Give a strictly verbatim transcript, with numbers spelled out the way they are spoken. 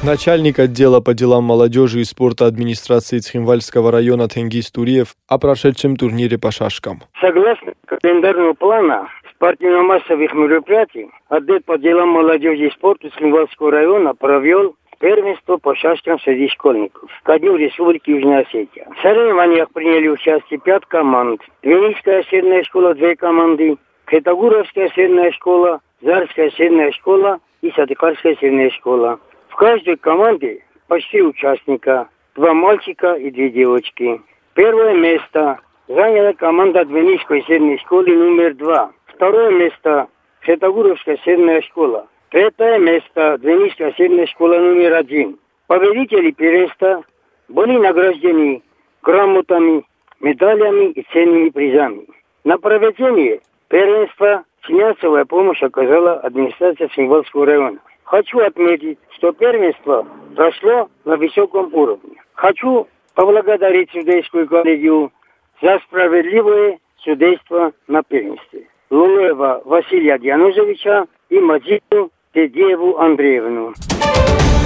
Начальник отдела по делам молодежи и спорта администрации Цхинвальского района Тенгиз Туриев о прошедшем турнире по шашкам. Согласно календарного плана спортивно-массовых мероприятий, отдел по делам молодежи и спорта Цхинвальского района провел первенство по шашкам среди школьников ко дню Республики Южная Осетия. В соревнованиях приняли участие пять команд. Двиническая средняя школа, две команды, Хетагуровская средняя школа, Зарская средняя школа и Садыкарская средняя школа. В каждой команде по четыре участника, два мальчика и две девочки. Первое место заняла команда Двинической средней школы номер два. Второе место Хетагуровская средняя школа. Третье место Двиническая средняя школа номер один. Победители первенства были награждены грамотами, медалями и ценными призами. На проведение первенства финансовая помощь оказала администрация Цхинвальского района. Хочу отметить, что первенство прошло на высоком уровне. Хочу поблагодарить судейскую коллегию за справедливое судейство на первенстве. Лулуева Василия Дианузовича и Маджиду Тедееву Андреевну.